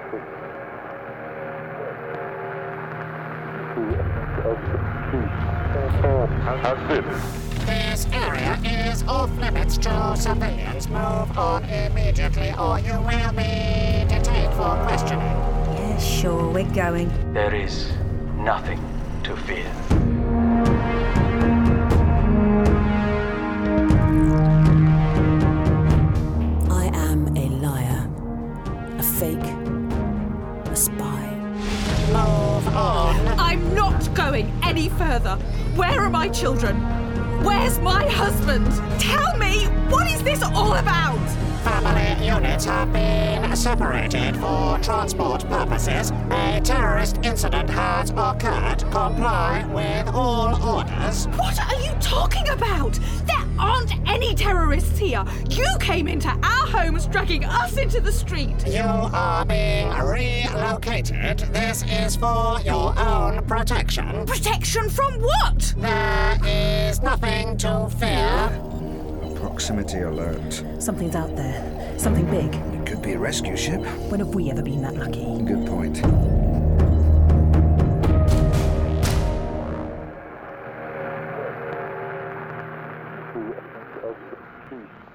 This area is off limits to civilians. Move on immediately or you will be detained for questioning. Yeah, sure, we're going. There is nothing to fear. I am a liar, a fake, a spy. Move on. I'm not going any further. Where are my children? Where's my husband? Tell me, what is this all about? Family units have been separated for transport purposes. A terrorist incident has occurred. Comply with all orders. What are you talking about? There aren't any terrorists here. You came into our homes, dragging us into the street. You are being relocated. This is for your own protection. Protection from what? There is nothing to fear. Proximity alert. Something's out there. Something big. It could be a rescue ship. When have we ever been that lucky? Good point. Two.